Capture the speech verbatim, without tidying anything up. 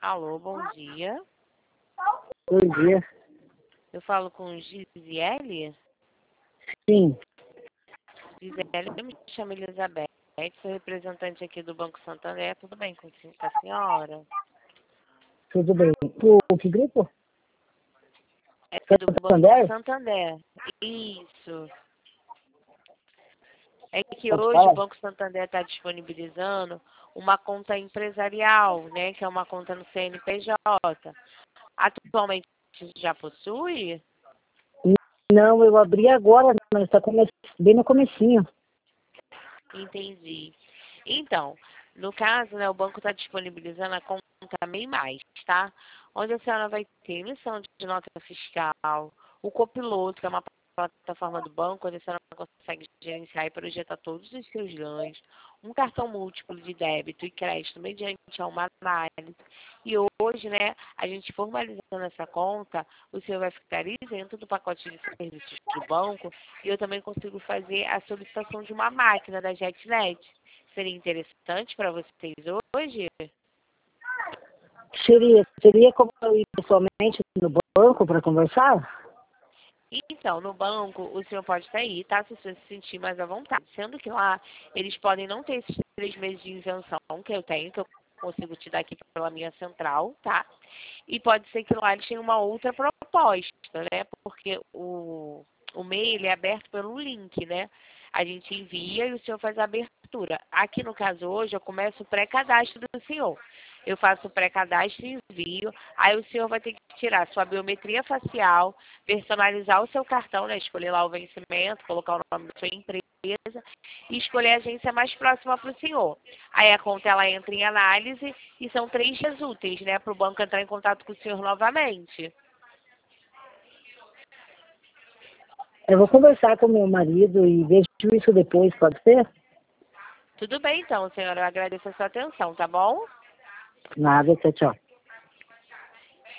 Alô, bom dia. Bom dia. Eu falo com Gisele. Sim. Gisele, eu me chamo Elizabeth, sou representante aqui do Banco Santander. Tudo bem com a senhora? Tudo bem. O que grupo? É do Banco Santander? Santander. Isso. É que Pode hoje o falar? Banco Santander está disponibilizando uma conta empresarial, né? Que é uma conta no C N P J. Atualmente já possui? Não, eu abri agora, mas está come... bem no comecinho. Entendi. Então, no caso, né, o banco está disponibilizando a conta MEI Mais, tá? Onde a senhora vai ter emissão de nota fiscal, o copiloto, que é uma plataforma do banco, onde a senhora consegue gerenciar e projetar todos os seus ganhos, um cartão múltiplo de débito e crédito mediante a uma análise. E hoje, né, a gente formalizando essa conta, o senhor vai ficar isento do pacote de serviços do banco e eu também consigo fazer a solicitação de uma máquina da JetNet. Seria interessante para vocês hoje? Seria, seria como eu ir pessoalmente no banco para conversar? Então, no banco, o senhor pode sair, tá? Se o senhor se sentir mais à vontade. Sendo que lá, eles podem não ter esses três meses de isenção que eu tenho, que eu consigo te dar aqui pela minha central, tá? E pode ser que lá eles tenham uma outra proposta, né? Porque o, o MEI, ele é aberto pelo link, né? A gente envia e o senhor faz a abertura. Aqui, no caso, hoje, eu começo o pré-cadastro do senhor. Eu faço o pré-cadastro e envio. Aí o senhor vai ter que tirar sua biometria facial, personalizar o seu cartão, né? Escolher lá o vencimento, colocar o nome da sua empresa e escolher a agência mais próxima para o senhor. Aí a conta ela entra em análise e são três dias úteis, né? Para o banco entrar em contato com o senhor novamente. Eu vou conversar com meu marido e vejo isso depois, pode ser? Tudo bem então, senhora. Eu agradeço a sua atenção, tá bom? Nada, tchau, tchau.